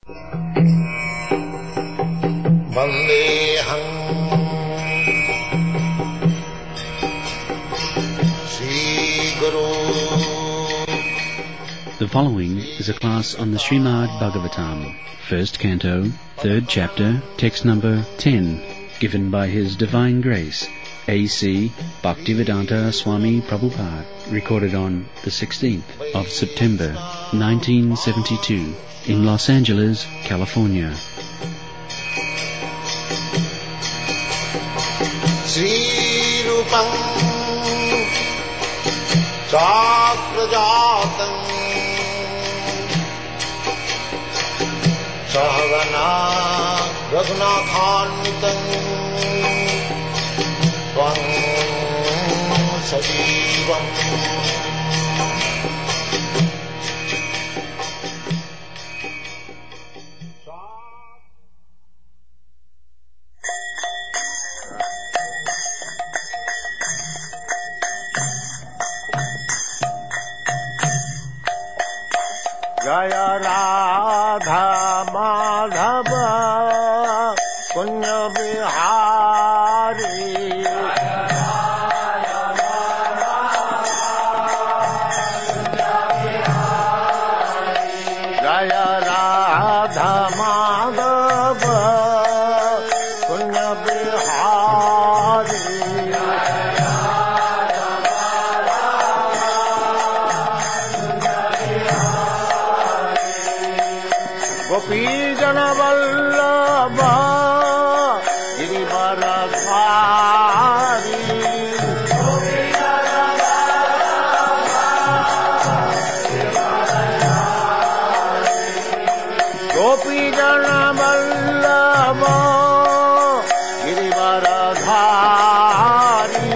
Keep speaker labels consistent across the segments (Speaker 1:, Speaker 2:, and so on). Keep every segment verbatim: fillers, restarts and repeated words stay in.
Speaker 1: Vandeham Sri Guru.
Speaker 2: The following is a class on the Srimad Bhagavatam, first canto, third chapter, text number ten, given by His Divine Grace, A C Bhaktivedanta Swami Prabhupada, recorded on the sixteenth of September, nineteen seventy-two, in Los Angeles, California.
Speaker 1: Sri Rupam Chakrajatam Sahagana Raghunathanvitam Tvam Sajivam Jaya Radha Madhava Punya Bihari Jaya Radha Madhava Punya Bihari Gopi Jana Vallabha Girivaradhari Gopi Jana Vallabha Girivaradhari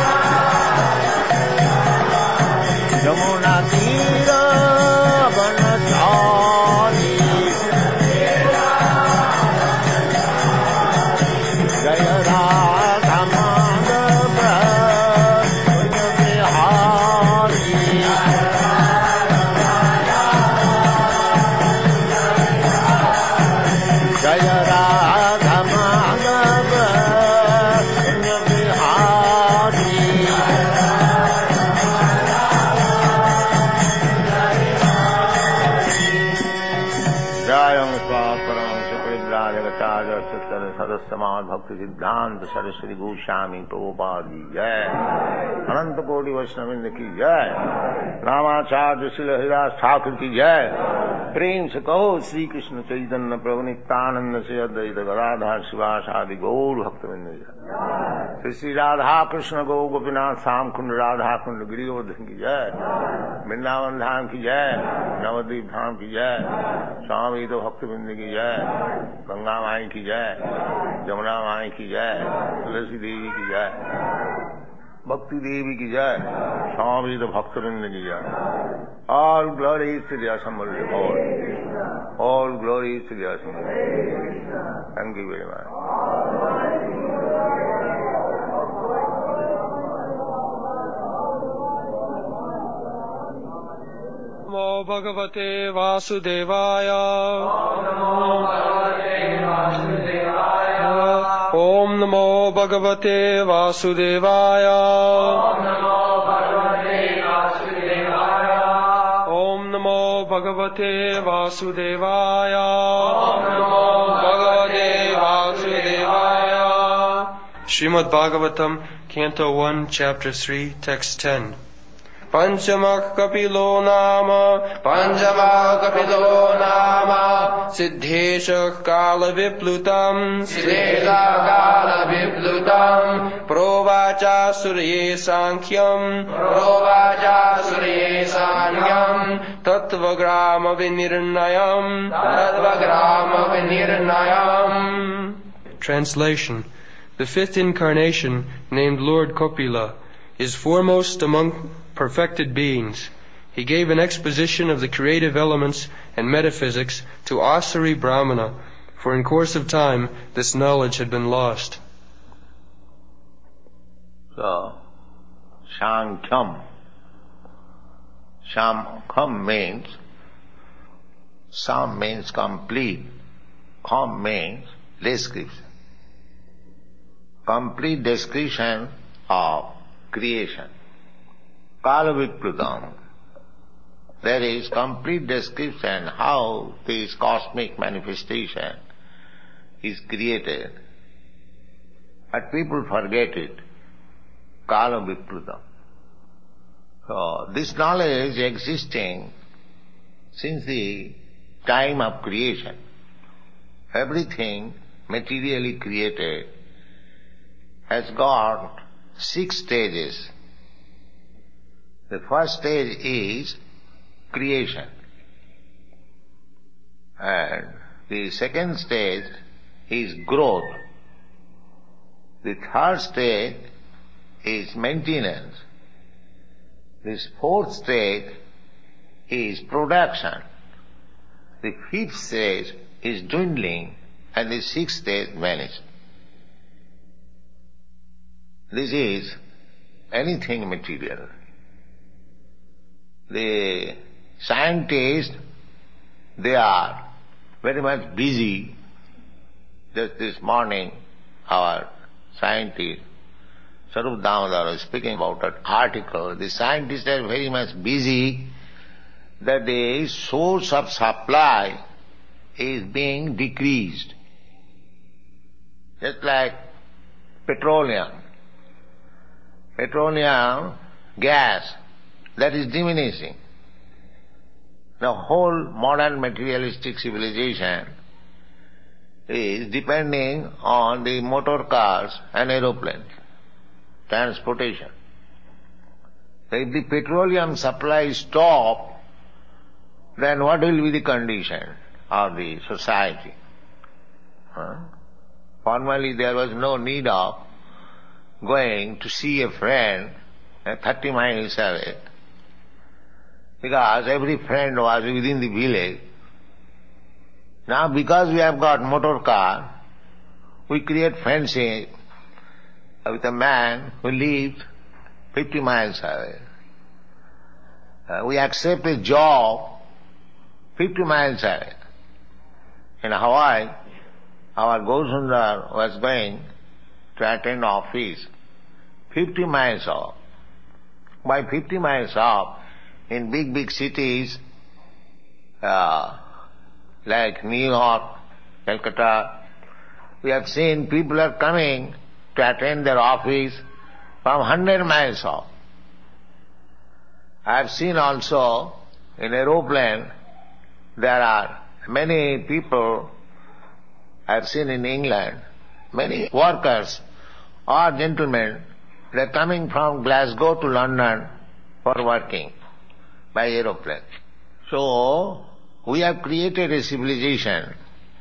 Speaker 1: Yamuna Tira Bana Acharya Chaitanya Sadastamad Bhakti Siddhanta Saraswati Goswami Prabhupada ki jai. Ananta Koti Vaishnavrinda ki jai. Ramacharya Srila Haridas Thakur ki jai. Prem se kaho Sri Krishna Chaitanya Prabhu Nityananda Se Advaita Gadadhar Sivasadi Gaur Bhaktivinoda ki jai. Sri Sri Radha Krishna Go Gopinath Sam Kund Radha Kund Giridhar ki jai. Vrindavan Dham ki jai. Navadvip Dham ki jai. Swami Ito Bhaktivinoda ki jai. Ganga Mai ki jai. Jamuna Mai ki jai. Tulasi Devi ki jai. Bhakti Devi ki jai. Swami Ito Bhaktivinoda ki jai. All glories to the assembled Lord. All glories to the assembled Lord. Thank you very much.
Speaker 3: Namo Bhagavate Vasudevaya. Om Namo Bhagavate Vasudevaya. Om Namo Bhagavate Vasudevaya. Om Namo Bhagavate Vasudevaya. Srimad Bhagavatam, Canto one, Chapter three, Text ten. Panchamak Kapilo Nama, Panchamak Kapilo Nama, Siddhesha Kala Viplutam, Siddhesha Kala Viplutam, Provacha Surye Sankyam, Provacha Surye Sankyam, Tattvagrama Vinirnayam, Tattvagrama Vinirnayam. Translation. The fifth incarnation, named Lord Kopila, is foremost among perfected beings. He gave an exposition of the creative elements and metaphysics to Asuri Brahmana, for in course of time this knowledge had been lost.
Speaker 1: So, Sankham. Sankham means, Sam means complete, Kham means description. Complete description of creation. Kala Viplutam. There is complete description how this cosmic manifestation is created. But people forget it. Kala Viplutam. So this knowledge existing since the time of creation. Everything materially created has got six stages. The first stage is creation. And the second stage is growth. The third stage is maintenance. This fourth stage is production. The fifth stage is dwindling, and the sixth stage vanishes. This is anything material. The scientists, they are very much busy. Just this morning, our scientist, Sarup Damodar, was speaking about an article. The scientists are very much busy that the source of supply is being decreased. Just like petroleum. Petroleum gas, that is diminishing. The whole modern materialistic civilization is depending on the motor cars and aeroplanes, transportation. If the petroleum supply stops, then what will be the condition of the society? Huh? Formerly there was no need of going to see a friend thirty miles away, because every friend was within the village. Now because we have got motor car, we create friendship with a man who lives fifty miles away. Uh, we accept a job fifty miles away. In Hawaii, our Gaurasundar was going to attend office fifty miles off. By fifty miles off, in big, big cities uh, like New York, Calcutta, we have seen people are coming to attend their office from hundred miles off. I have seen also in aeroplane there are many people, I have seen in England, many workers or gentlemen, they are coming from Glasgow to London for working by aeroplane. So, we have created a civilization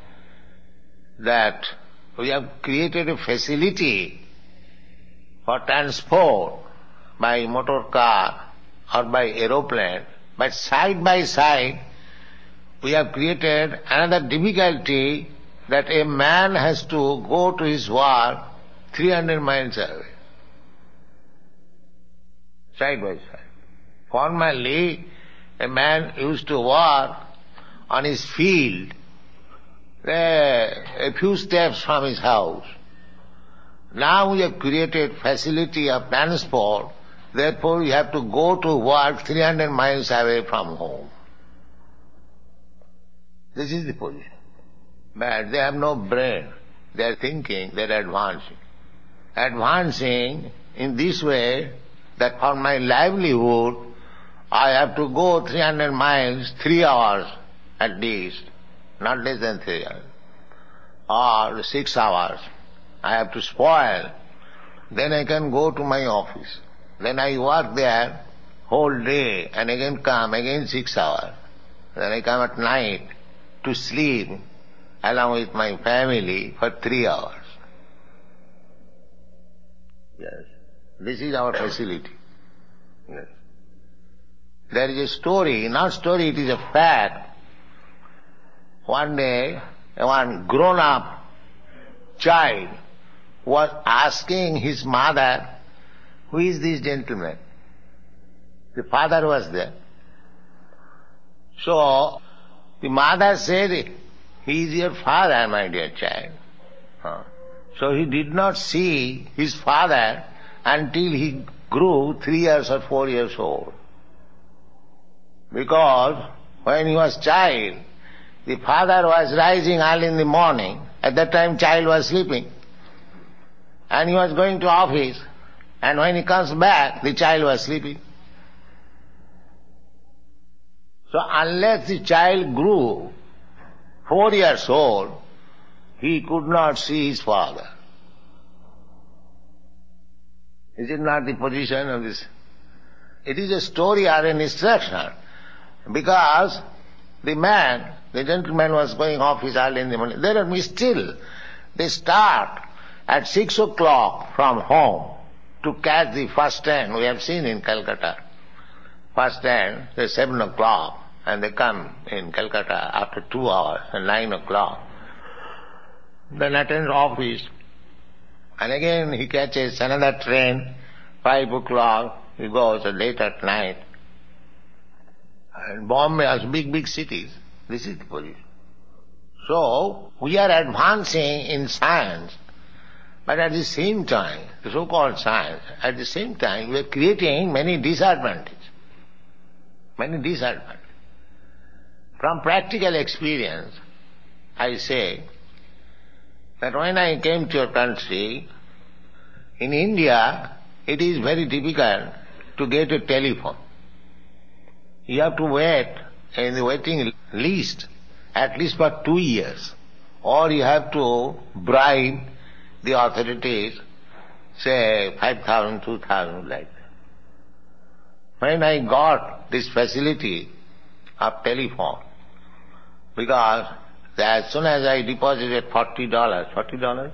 Speaker 1: that we have created a facility for transport by motor car or by aeroplane, but side by side we have created another difficulty that a man has to go to his work three hundred miles away, side by side. Formerly, a man used to work on his field, a few steps from his house. Now we have created facility of transport, therefore you have to go to work three hundred miles away from home. This is the position. But they have no brain. They are thinking, they are advancing. Advancing in this way that for my livelihood I have to go three hundred miles, three hours at least, not less than three hours, or six hours. I have to spoil. Then I can go to my office. Then I work there whole day and again come, again six hours. Then I come at night to sleep along with my family for three hours. Yes. This is our facility. Yes. There is a story, not story, it is a fact. One day, one grown-up child was asking his mother, who is this gentleman? The father was there. So, the mother said, he is your father, my dear child. Huh. So he did not see his father until he grew three years or four years old. Because when he was child, the father was rising early in the morning. At that time child was sleeping. And he was going to office. And when he comes back, the child was sleeping. So unless the child grew four years old, he could not see his father. Is it not the position of this? It is a story or an instruction. Because the man, the gentleman was going office early in the morning. There are still, they start at six o'clock from home to catch the first train. We have seen in Calcutta. First train, they seven o'clock, and they come in Calcutta after two hours, at nine o'clock. Then attends office, and again he catches another train, five o'clock, he goes late at night. And Bombay has big, big cities. This is the position. So, we are advancing in science, but at the same time, the so-called science, at the same time, we are creating many disadvantages. Many disadvantages. From practical experience, I say that when I came to your country, in India, it is very difficult to get a telephone. You have to wait in the waiting list at least for two years. Or you have to bribe the authorities, say five thousand, two thousand, like that. When I got this facility of telephone, because as soon as I deposited forty dollars, forty dollars,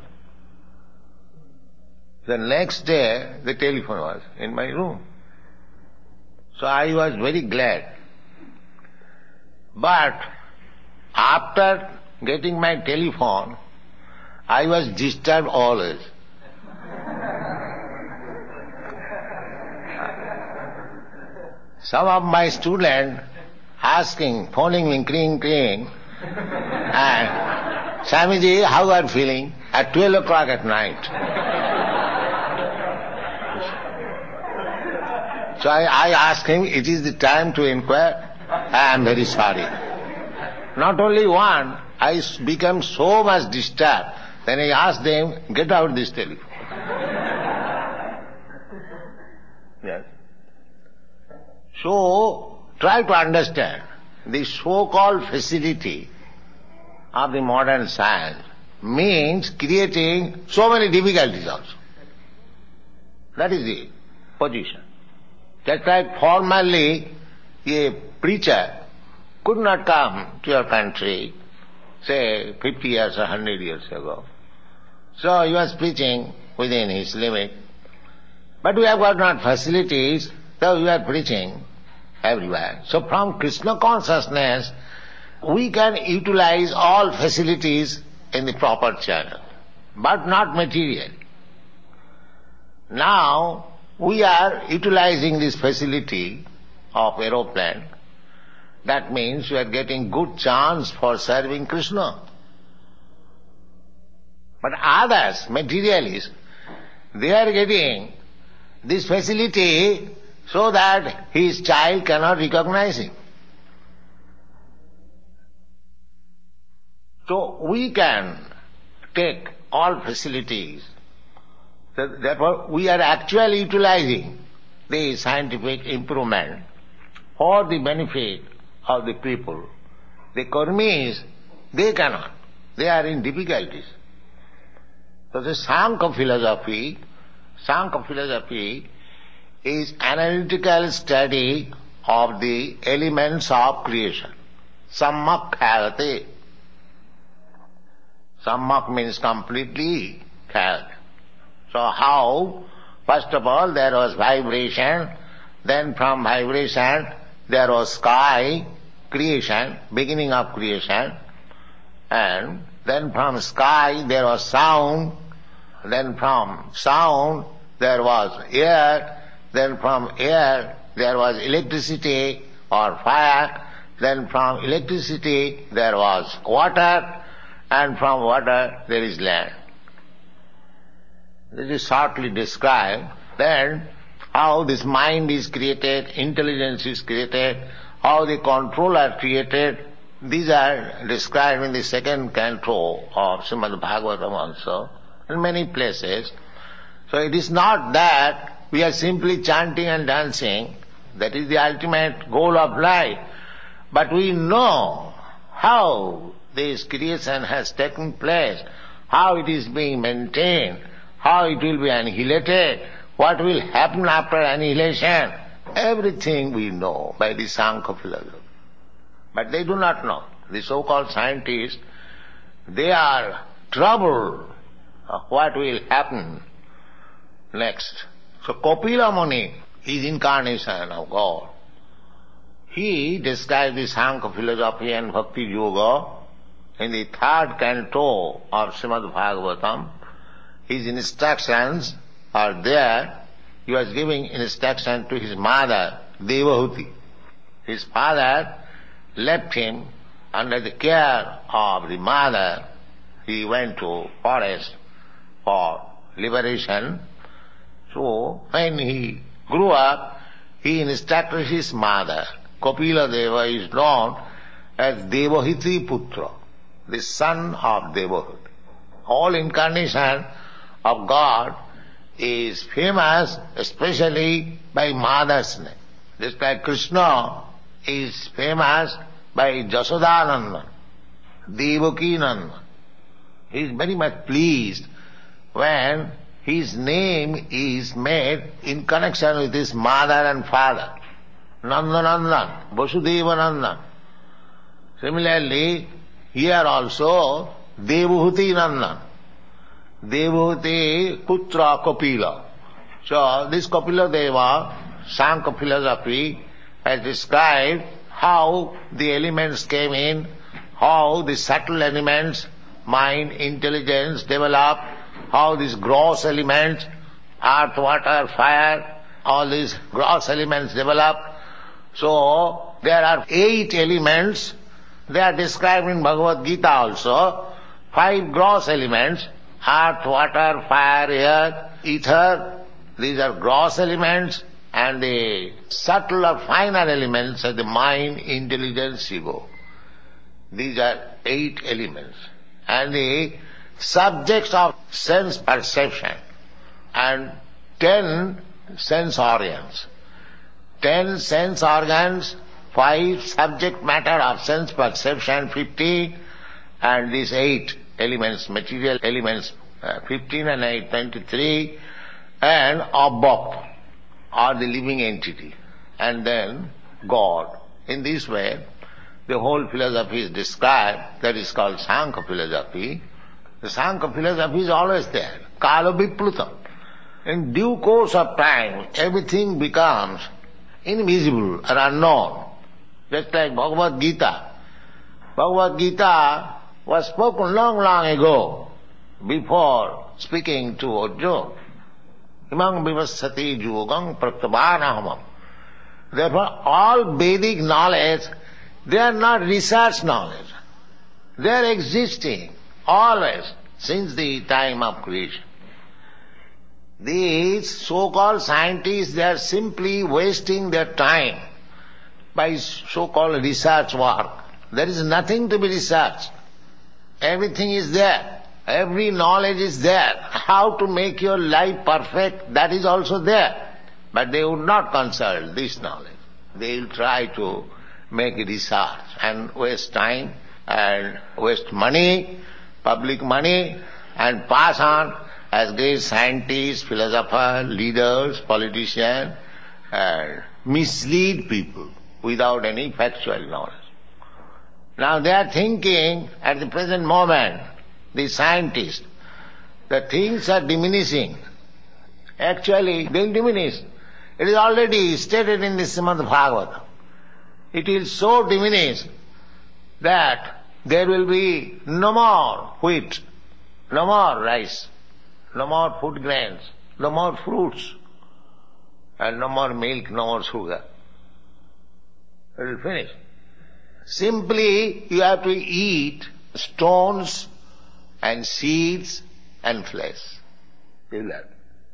Speaker 1: the next day the telephone was in my room. So I was very glad. But after getting my telephone, I was disturbed always. Some of my students asking, phoning me, cring, cring, and Swamiji, how are you feeling? At twelve o'clock at night. So I, I asked him, it is the time to inquire? I am very sorry. Not only one, I became so much disturbed Then I asked them, get out this telephone. Yes. So, try to understand, the so-called facility of the modern science means creating so many difficulties also. That is the position. Just like formerly a preacher could not come to your country, say fifty years or one hundred years ago. So he was preaching within his limit. But we have got not facilities, so we are preaching everywhere. So from Krishna consciousness, we can utilize all facilities in the proper channel, but not materially. Now, we are utilizing this facility of aeroplane. That means we are getting good chance for serving Krishna. But others, materialists, they are getting this facility so that his child cannot recognize him. So we can take all facilities. Therefore, we are actually utilizing the scientific improvement for the benefit of the people. The Karmis, they cannot. They are in difficulties. So the Sankhya philosophy, Sankhya philosophy is analytical study of the elements of creation. Sammak khayate. Sammak means completely khayat. So how? First of all, there was vibration, then from vibration there was sky, creation, beginning of creation, and then from sky there was sound, then from sound there was air, then from air there was electricity or fire, then from electricity there was water, and from water there is land. This is shortly described. Then how this mind is created, intelligence is created, how the control are created. These are described in the second canto of Srimad Bhagavatam also, in many places. So it is not that we are simply chanting and dancing. That is the ultimate goal of life. But we know how this creation has taken place, how it is being maintained, how it will be annihilated, what will happen after annihilation. Everything we know by the Sankhya philosophy. But they do not know. The so-called scientists, they are troubled of what will happen next. So Kapila Muni is incarnation of God. He describes the Sankhya philosophy and Bhakti Yoga in the third canto of Srimad Bhagavatam. His instructions are there. He was giving instruction to his mother, Devahuti. His father left him under the care of the mother. He went to forest for liberation. So when he grew up, he instructed his mother. Kapila Deva is known as Devahiti Putra, the son of Devahuti. All incarnation of God is famous especially by mother's name. Just like Krishna is famous by Jasodananda, Devakinanda. He is very much pleased when his name is made in connection with his mother and father. Nandanandan, Vasudevanandan. Similarly, here also Devahuti Nandan. Devahuti Putra Kapila. So this Kapila Deva, Sankhya philosophy, has described how the elements came in, how the subtle elements, mind, intelligence develop, how these gross elements, earth, water, fire, all these gross elements develop. So there are eight elements. They are described in Bhagavad Gita also. Five gross elements, earth, water, fire, air, ether. These are gross elements, and the subtle or finer elements are the mind, intelligence, ego. These are eight elements. And the subjects of sense perception and ten sense organs. Ten sense organs, five subject matter of sense perception, fifteen, and these eight elements, material elements, uh, fifteen and eight, twenty-three, and Abhok, or the living entity, and then God. In this way, the whole philosophy is described. That is called Sankhya philosophy. The Sankhya philosophy is always there. Kala viplutam. In due course of time, everything becomes invisible or unknown. Just like Bhagavad Gita. Bhagavad Gita was spoken long, long ago, before speaking to Arjuna. Imam vivassati yogam pratavanahamam. Therefore, all Vedic knowledge, they are not research knowledge. They are existing always since the time of creation. These so-called scientists, they are simply wasting their time by so-called research work. There is nothing to be researched. Everything is there. Every knowledge is there. How to make your life perfect, that is also there. But they would not consult this knowledge. They will try to make research and waste time and waste money, public money, and pass on as great scientists, philosophers, leaders, politicians, and mislead people without any factual knowledge. Now they are thinking at the present moment, the scientists, that things are diminishing. Actually, they will diminish. It is already stated in the Srimad Bhagavatam. It will so diminish that there will be no more wheat, no more rice, no more food grains, no more fruits, and no more milk, no more sugar. It will finish. Simply you have to eat stones and seeds and flesh. You will have.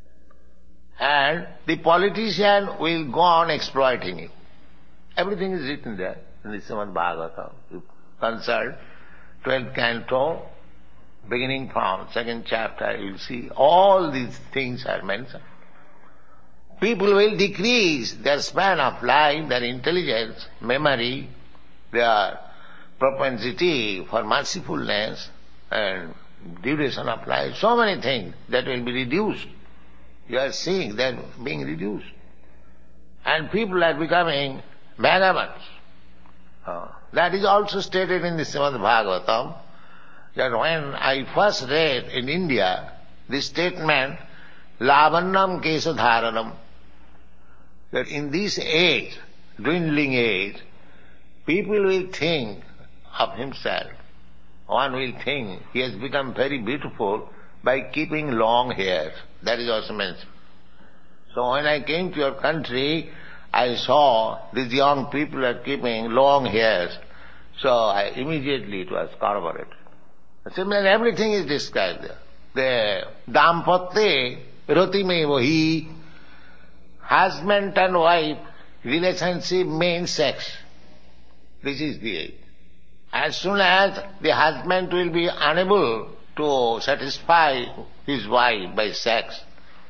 Speaker 1: And the politician will go on exploiting it. Everything is written there in the Srimad Bhagavatam. You consult twelfth canto, beginning from second chapter, you will see all these things are mentioned. People will decrease their span of life, their intelligence, memory, their propensity for mercifulness and duration of life, so many things that will be reduced. You are seeing that being reduced. And people are becoming vagabonds. Uh, that is also stated in the Srimad Bhagavatam, that when I first read in India this statement, Lavannam Kesadharanam, that in this age, dwindling age, people will think of himself. One will think he has become very beautiful by keeping long hair. That is also mentioned. So when I came to your country, I saw these young people are keeping long hairs. So I immediately it was corroborated. Similarly, everything is described there. The dampatye ratime vahi, husband and wife relationship means sex. This is the age. As soon as the husband will be unable to satisfy his wife by sex,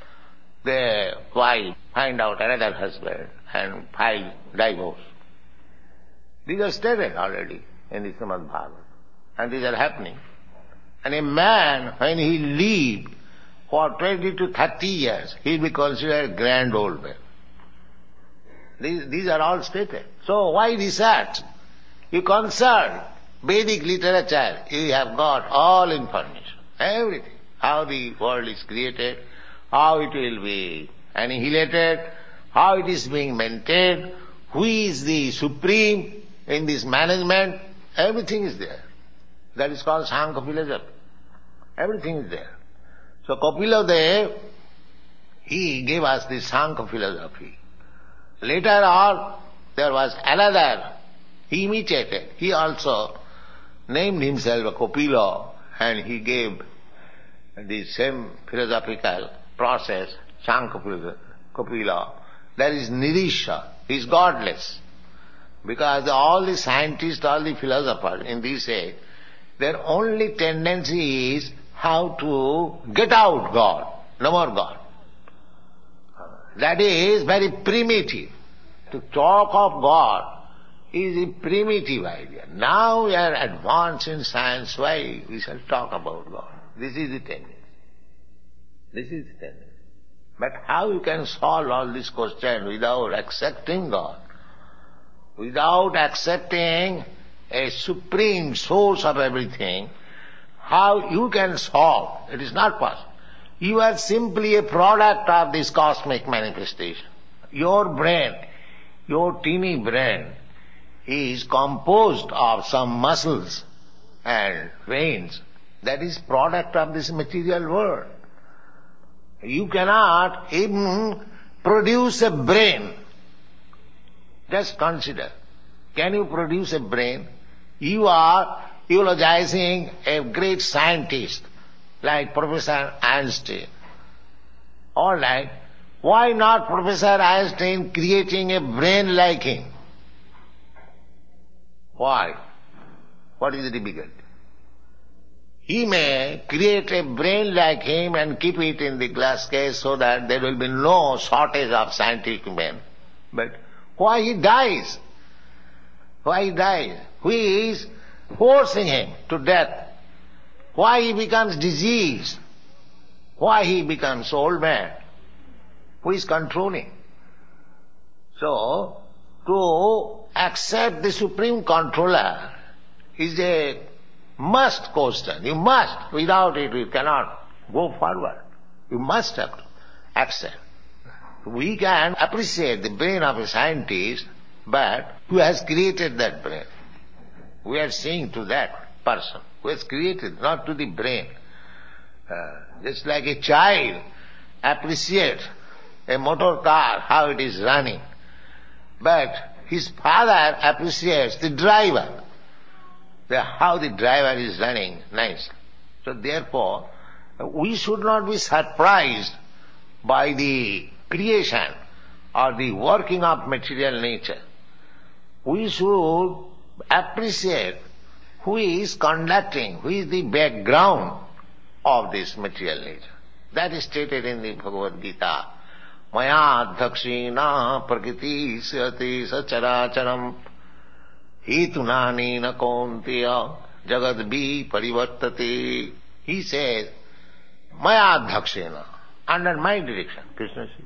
Speaker 1: the wife find out another husband and file divorce. These are stated already in the Srimad Bhagavatam, and these are happening. And a man, when he lived for twenty to thirty years, he will be considered a grand old man. These, these are all stated. So why research? You consult Vedic literature, you have got all information, everything. How the world is created, how it will be annihilated, how it is being maintained, who is the supreme in this management, everything is there. That is called Sankhya philosophy. Everything is there. So Kapila Dev, he gave us the Sankhya philosophy. Later on, there was another, he imitated, he also named himself a Kapila, and he gave the same philosophical process, Sankhya Kapila. There is Nirisha, he is godless. Because all the scientists, all the philosophers in this age, their only tendency is how to get out God, no more God. That is very primitive. To talk of God is a primitive idea. Now we are advanced in science, why we shall talk about God? This is the tendency. This is the tendency. But how you can solve all these questions without accepting God? Without accepting a supreme source of everything, how you can solve? It is not possible. You are simply a product of this cosmic manifestation. Your brain, your teeny brain, is composed of some muscles and veins. That is product of this material world. You cannot even produce a brain. Just consider. Can you produce a brain? You are eulogizing a great scientist like Professor Einstein. All right. Why not Professor Einstein creating a brain like him? Why? What is the difficulty? He may create a brain like him and keep it in the glass case so that there will be no shortage of scientific men. But why he dies? Why he dies? Who is forcing him to death? Why he becomes diseased? Why he becomes old man? Who is controlling? So, to accept the supreme controller is a must question. You must. Without it, you cannot go forward. You must have to accept. We can appreciate the brain of a scientist, but who has created that brain? We are saying to that person who has created, not to the brain. Uh, just like a child appreciates a motor car, how it is running. But his father appreciates the driver, the, how the driver is running nice. So therefore, we should not be surprised by the creation or the working of material nature. We should appreciate who is conducting, who is the background of this material nature. That is stated in the Bhagavad Gita. Maya dhakshina prakriti sati sacharacharam hetunani na kontiya jagadbhi parivartate. He says, Maya dhakshina, under my direction, Krishna says.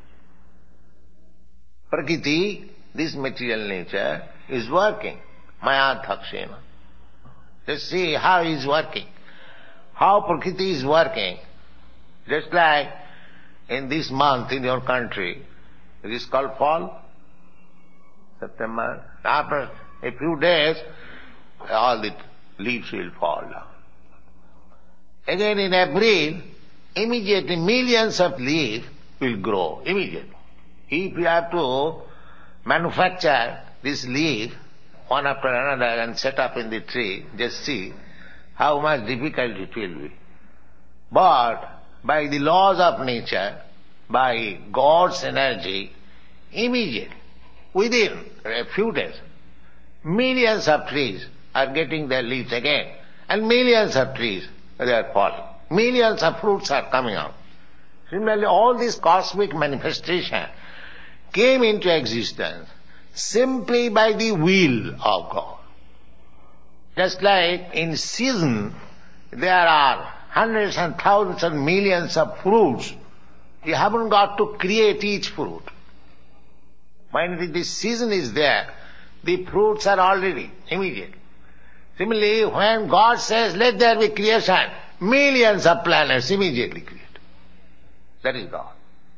Speaker 1: Prakriti, this material nature, is working. Maya dhakshina. Just see how he is working. How Prakriti is working. Just like in this month in your country, it is called fall, September. After a few days, all the leaves will fall down. Again in April, immediately millions of leaves will grow, immediately. If you have to manufacture this leaf, one after another, and set up in the tree, just see how much difficult it will be. But by the laws of nature, by God's energy, immediately, within a few days, millions of trees are getting their leaves again, and millions of trees, they are falling. Millions of fruits are coming out. Similarly, all this cosmic manifestation came into existence simply by the will of God. Just like in season, there are hundreds and thousands and millions of fruits. You haven't got to create each fruit. When the season is there, the fruits are already immediate. Similarly, when God says, let there be creation, millions of planets immediately create. That is God.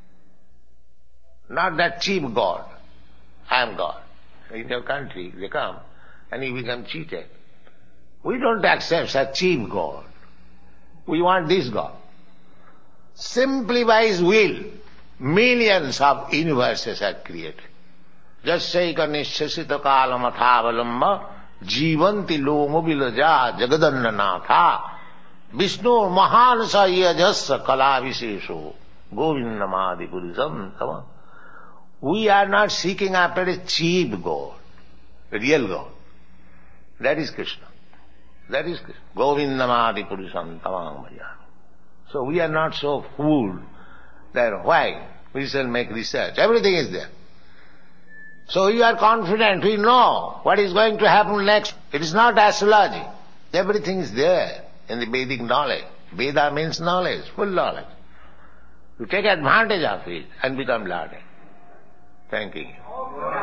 Speaker 1: Not that cheap God. I am God. In your country, they come and you become cheated. We don't accept such cheap God. We want this God. Simply by His will, millions of universes are created. Jasyaika nishasita kalamathavalamba jivanti lomo vilaja jagadannanatha Vishnu mahanasa yajasa kalavisesho govindamadi purisam tama. We are not seeking after a cheap God, a real God. That is Krishna. That is Krishna. Govindamadi Purusam Tamam Maya. So we are not so fooled that why we shall make research. Everything is there. So you are confident, we know what is going to happen next. It is not astrology. Everything is there in the Vedic knowledge. Veda means knowledge, full knowledge. You take advantage of it and become learned. Thank you.